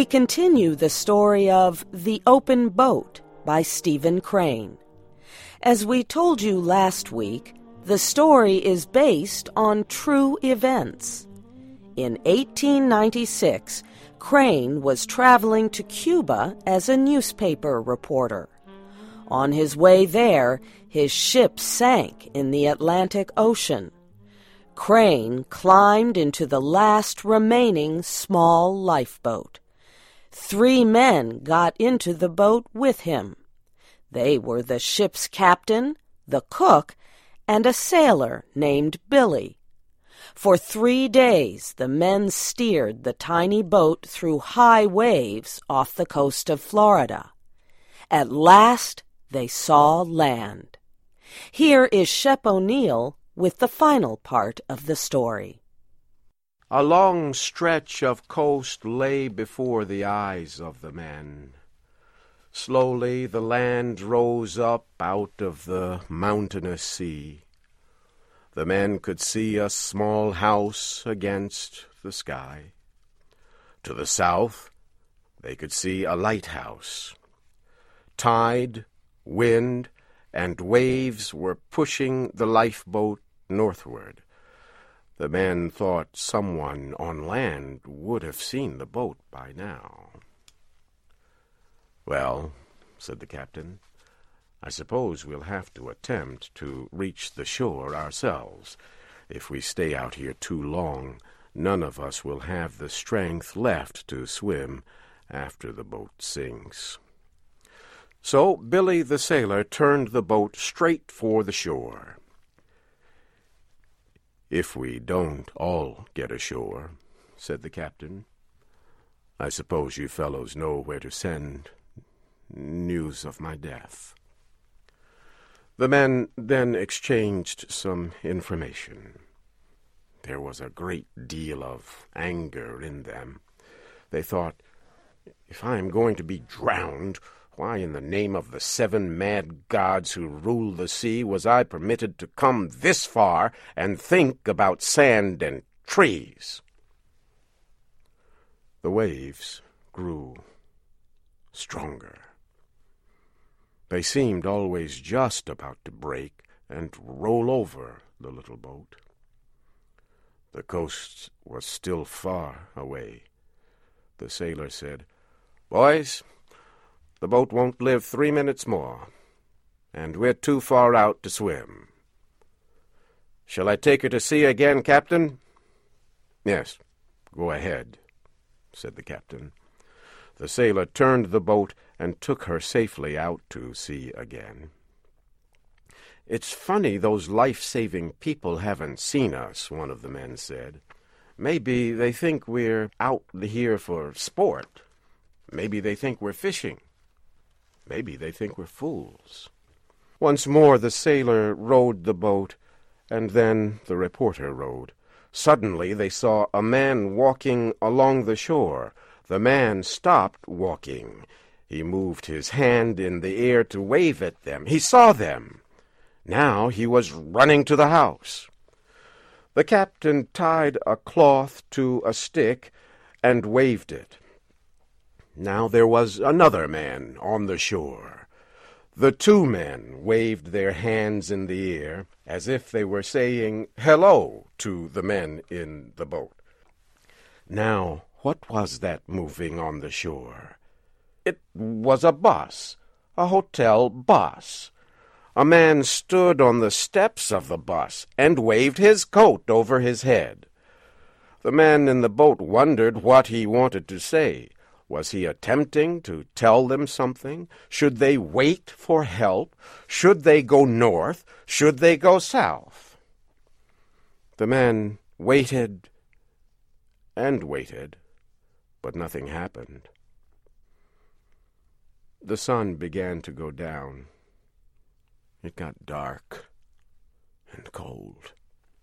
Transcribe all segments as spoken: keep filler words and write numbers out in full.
We continue the story of The Open Boat by Stephen Crane. As we told you last week, the story is based on true events. In eighteen ninety-six, Crane was traveling to Cuba as a newspaper reporter. On his way there, his ship sank in the Atlantic Ocean. Crane climbed into the last remaining small lifeboat. Three men got into the boat with him. They were the ship's captain, the cook, and a sailor named Billy. For three days, the men steered the tiny boat through high waves off the coast of Florida. At last, they saw land. Here is Shep O'Neill with the final part of the story. A long stretch of coast lay before the eyes of the men. Slowly the land rose up out of the mountainous sea. The men could see a small house against the sky. To the south, they could see a lighthouse. Tide, wind, and waves were pushing the lifeboat northward. The men thought someone on land would have seen the boat by now. "Well," said the captain, "I suppose we'll have to attempt to reach the shore ourselves. If we stay out here too long, none of us will have the strength left to swim after the boat sinks." So Billy the sailor turned the boat straight for the shore. "If we don't all get ashore," said the captain, "I suppose you fellows know where to send news of my death." The men then exchanged some information. There was a great deal of anger in them. They thought, "If I am going to be drowned, why in the name of the seven mad gods who rule the sea was I permitted to come this far and think about sand and trees?" The waves grew stronger. They seemed always just about to break and roll over the little boat. The coast was still far away. The sailor said, "Boys, the boat won't live three minutes more, and we're too far out to swim. Shall I take her to sea again, Captain?" "Yes, go ahead," said the captain. The sailor turned the boat and took her safely out to sea again. "It's funny those life-saving people haven't seen us," one of the men said. "Maybe they think we're out here for sport. Maybe they think we're fishing. Maybe they think we're fools." Once more the sailor rowed the boat, and then the reporter rowed. Suddenly they saw a man walking along the shore. The man stopped walking. He moved his hand in the air to wave at them. He saw them. Now he was running to the house. The captain tied a cloth to a stick and waved it. Now there was another man on the shore. The two men waved their hands in the air as if they were saying hello to the men in the boat. Now, what was that moving on the shore? It was a bus, a hotel bus. A man stood on the steps of the bus and waved his coat over his head. The man in the boat wondered what he wanted to say. Was he attempting to tell them something? Should they wait for help? Should they go north? Should they go south? The man waited and waited, but nothing happened. The sun began to go down. It got dark and cold.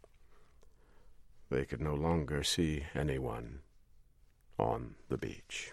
They could no longer see anyone on the beach.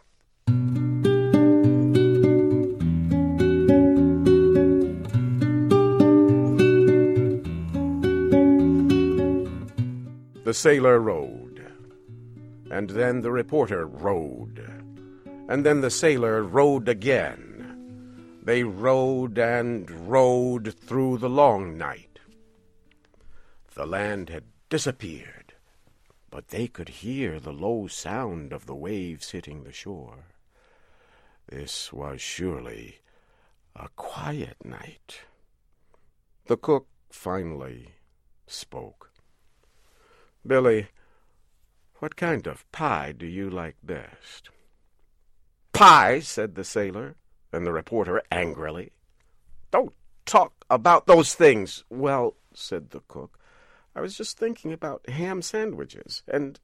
The sailor rowed, and then the reporter rowed, and then the sailor rowed again. They rowed and rowed through the long night. The land had disappeared, but they could hear the low sound of the waves hitting the shore. This was surely a quiet night. The cook finally spoke. "Billy, what kind of pie do you like best?" "Pie," said the sailor, and the reporter angrily. "Don't talk about those things." "Well," said the cook, "I was just thinking about ham sandwiches, and—"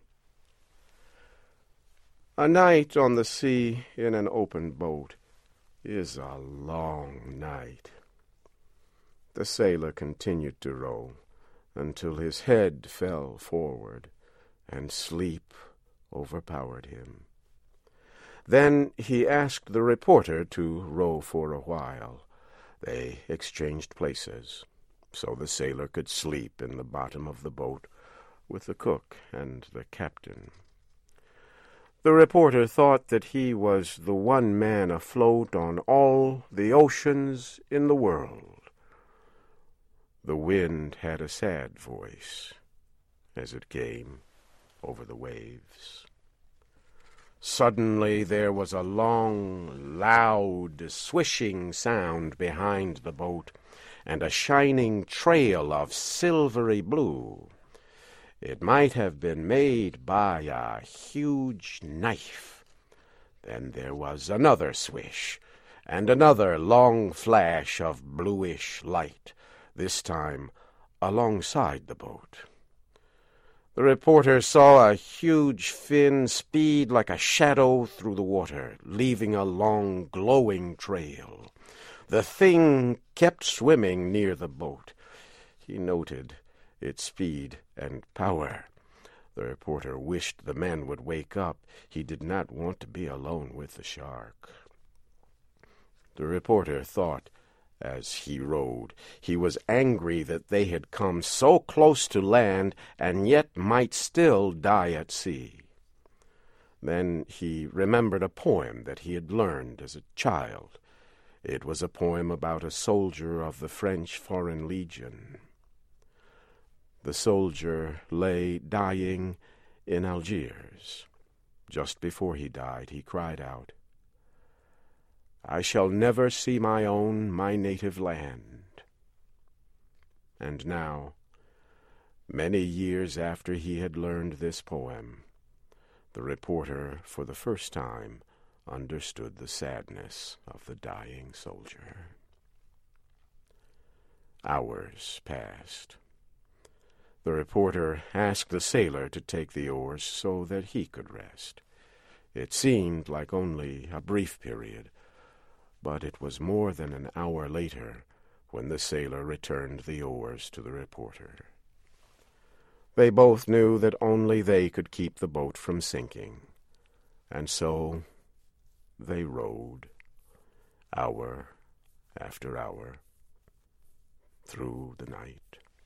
A night on the sea in an open boat is a long night. The sailor continued to row until his head fell forward and sleep overpowered him. Then he asked the reporter to row for a while. They exchanged places, so the sailor could sleep in the bottom of the boat with the cook and the captain. The reporter thought that he was the one man afloat on all the oceans in the world. The wind had a sad voice as it came over the waves. Suddenly there was a long, loud, swishing sound behind the boat, and a shining trail of silvery blue. It might have been made by a huge knife. Then there was another swish, and another long flash of bluish light, this time alongside the boat. The reporter saw a huge fin speed like a shadow through the water, leaving a long, glowing trail. The thing kept swimming near the boat. He noted its speed and power. The reporter wished the men would wake up. He did not want to be alone with the shark. The reporter thought, as he rowed, he was angry that they had come so close to land and yet might still die at sea. Then he remembered a poem that he had learned as a child. It was a poem about a soldier of the French Foreign Legion. The soldier lay dying in Algiers. Just before he died, he cried out, "I shall never see my own, my native land." And now, many years after he had learned this poem, the reporter, for the first time, understood the sadness of the dying soldier. Hours passed. The reporter asked the sailor to take the oars so that he could rest. It seemed like only a brief period, but it was more than an hour later when the sailor returned the oars to the reporter. They both knew that only they could keep the boat from sinking, and so they rowed, hour after hour, through the night.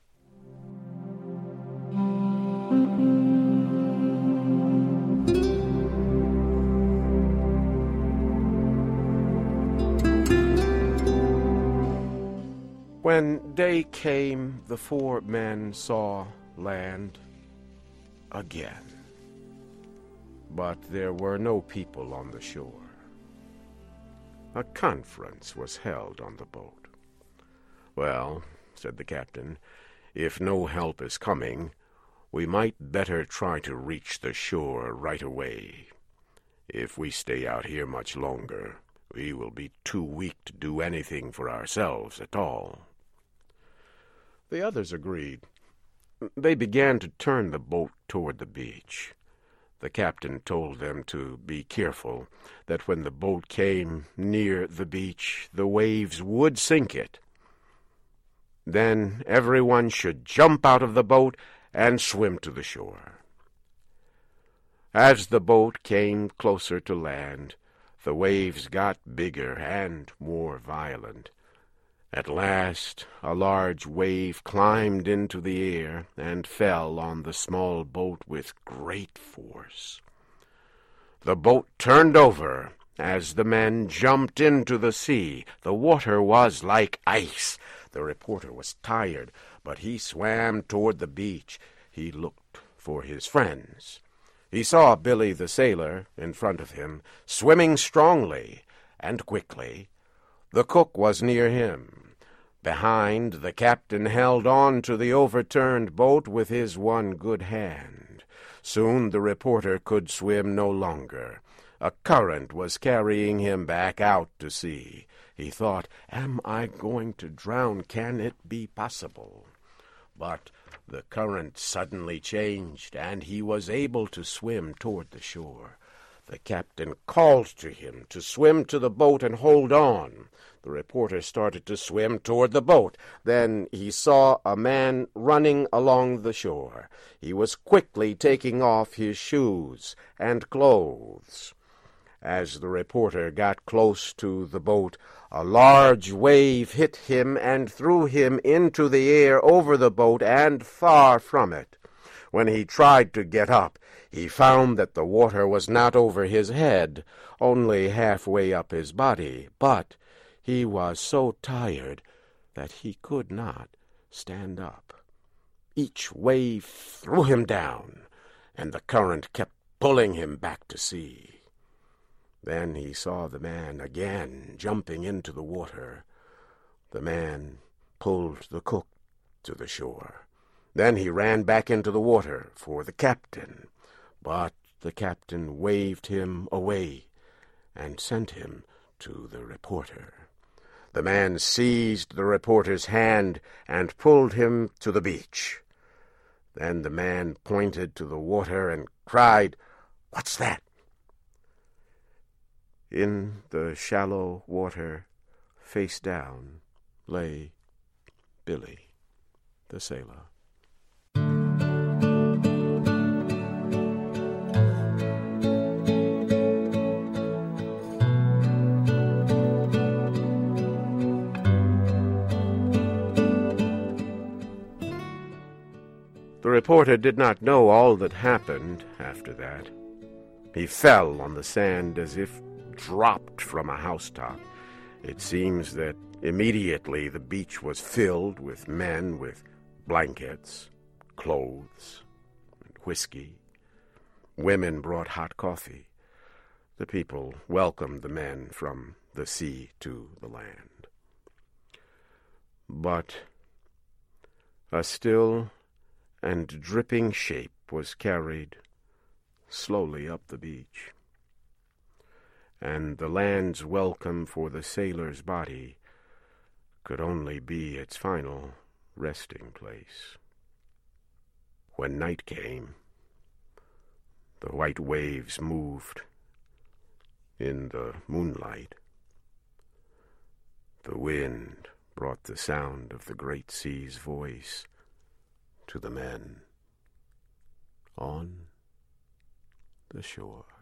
When day came, the four men saw land again. But there were no people on the shore. A conference was held on the boat. "Well," said the captain, "if no help is coming, we might better try to reach the shore right away. If we stay out here much longer, we will be too weak to do anything for ourselves at all." The others agreed. They began to turn the boat toward the beach. The captain told them to be careful, that when the boat came near the beach, the waves would sink it. Then everyone should jump out of the boat and swim to the shore. As the boat came closer to land, the waves got bigger and more violent. At last, a large wave climbed into the air and fell on the small boat with great force. The boat turned over as the men jumped into the sea. The water was like ice. The reporter was tired, but he swam toward the beach. He looked for his friends. He saw Billy the sailor in front of him, swimming strongly and quickly. The cook was near him. Behind, the captain held on to the overturned boat with his one good hand. Soon the reporter could swim no longer. A current was carrying him back out to sea. He thought, "Am I going to drown? Can it be possible?" But the current suddenly changed, and he was able to swim toward the shore. The captain called to him to swim to the boat and hold on. The reporter started to swim toward the boat. Then he saw a man running along the shore. He was quickly taking off his shoes and clothes. As the reporter got close to the boat, a large wave hit him and threw him into the air over the boat and far from it. When he tried to get up, he found that the water was not over his head, only halfway up his body, but he was so tired that he could not stand up. Each wave threw him down, and the current kept pulling him back to sea. Then he saw the man again jumping into the water. The man pulled the cook to the shore. Then he ran back into the water for the captain, but the captain waved him away and sent him to the reporter. The man seized the reporter's hand and pulled him to the beach. Then the man pointed to the water and cried, "What's that?" In the shallow water, face down, lay Billy the sailor. The reporter did not know all that happened after that. He fell on the sand as if dropped from a housetop. It seems that immediately the beach was filled with men with blankets, clothes, and whiskey. Women brought hot coffee. The people welcomed the men from the sea to the land. But a still and dripping shape was carried slowly up the beach, and the land's welcome for the sailor's body could only be its final resting place. When night came, the white waves moved in the moonlight. The wind brought the sound of the great sea's voice to the men on the shore.